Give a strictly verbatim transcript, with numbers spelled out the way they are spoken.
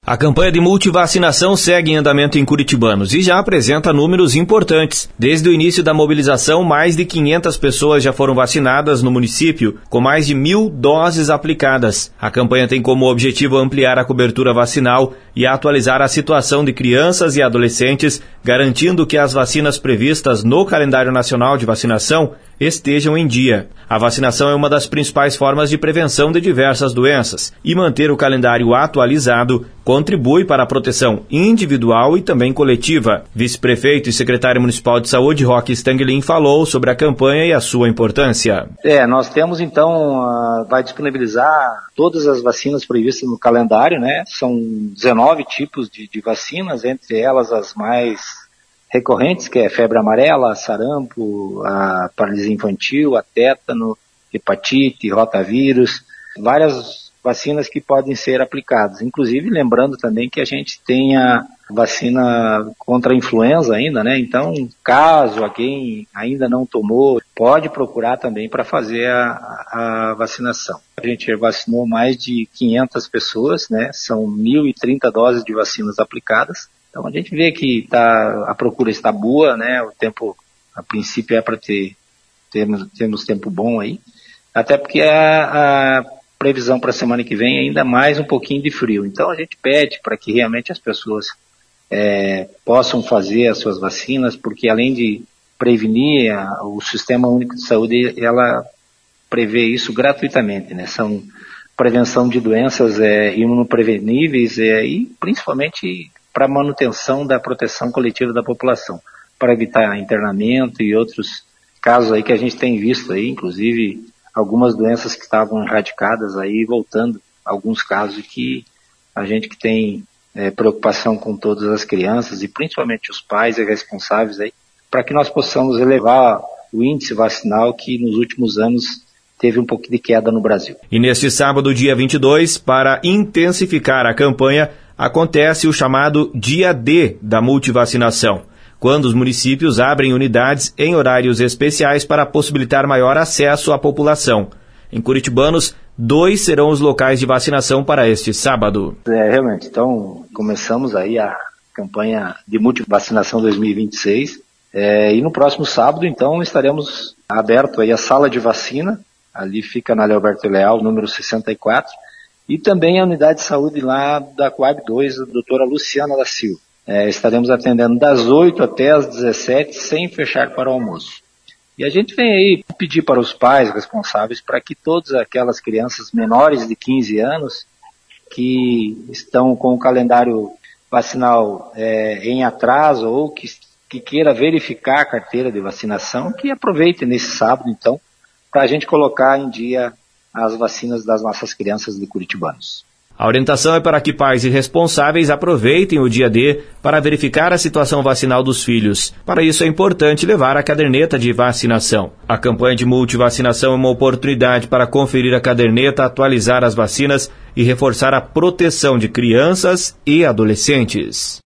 A campanha de multivacinação segue em andamento em Curitibanos e já apresenta números importantes. Desde o início da mobilização, mais de quinhentas pessoas já foram vacinadas no município, com mais de mil doses aplicadas. A campanha tem como objetivo ampliar a cobertura vacinal e atualizar a situação de crianças e adolescentes, garantindo que as vacinas previstas no calendário nacional de vacinação estejam em dia. A vacinação é uma das principais formas de prevenção de diversas doenças e manter o calendário atualizado contribui para a proteção individual e também coletiva. Vice-prefeito e secretário municipal de saúde, Roque Stanglin, falou sobre a campanha e a sua importância. É, nós temos então, uh, vai disponibilizar todas as vacinas previstas no calendário, né? São dezenove tipos de, de vacinas, entre elas as mais recorrentes, que é febre amarela, sarampo, a paralisia infantil, a tétano, hepatite, rotavírus, várias vacinas que podem ser aplicadas. Inclusive, lembrando também que a gente tem a vacina contra a influenza ainda, né? Então, caso alguém ainda não tomou, pode procurar também para fazer a, a vacinação. A gente vacinou mais de quinhentas pessoas, né? São mil e trinta doses de vacinas aplicadas. Então a gente vê que tá, a procura está boa, né? O tempo, a princípio, é para ter termos, termos tempo bom aí, até porque a, a previsão para a semana que vem é ainda mais um pouquinho de frio. Então a gente pede para que realmente as pessoas é, possam fazer as suas vacinas, porque além de prevenir, a, o Sistema Único de Saúde, ela prevê isso gratuitamente, né? São prevenção de doenças é, imunopreveníveis é, e principalmente para a manutenção da proteção coletiva da população, para evitar internamento e outros casos aí que a gente tem visto aí, inclusive algumas doenças que estavam erradicadas aí, voltando, alguns casos que a gente que tem é, preocupação com todas as crianças e principalmente os pais e responsáveis aí, para que nós possamos elevar o índice vacinal que nos últimos anos teve um pouco de queda no Brasil. E neste sábado, dia vinte e dois, para intensificar a campanha, acontece o chamado Dia D da multivacinação, quando os municípios abrem unidades em horários especiais para possibilitar maior acesso à população. Em Curitibanos, dois serão os locais de vacinação para este sábado. É, realmente, então começamos aí a campanha de multivacinação dois mil e vinte e seis, é, e no próximo sábado, então, estaremos aberto aí a sala de vacina, ali fica na Leoberto Leal, número sessenta e quatro, e também a unidade de saúde lá da Coab dois, a doutora Luciana da Silva. É, estaremos atendendo das oito até as dezessete, sem fechar para o almoço. E a gente vem aí pedir para os pais responsáveis para que todas aquelas crianças menores de quinze anos que estão com o calendário vacinal é, em atraso ou que, que queira verificar a carteira de vacinação, que aproveitem nesse sábado, então, para a gente colocar em dia as vacinas das nossas crianças de Curitibanos. A orientação é para que pais e responsáveis aproveitem o dia D para verificar a situação vacinal dos filhos. Para isso é importante levar a caderneta de vacinação. A campanha de multivacinação é uma oportunidade para conferir a caderneta, atualizar as vacinas e reforçar a proteção de crianças e adolescentes.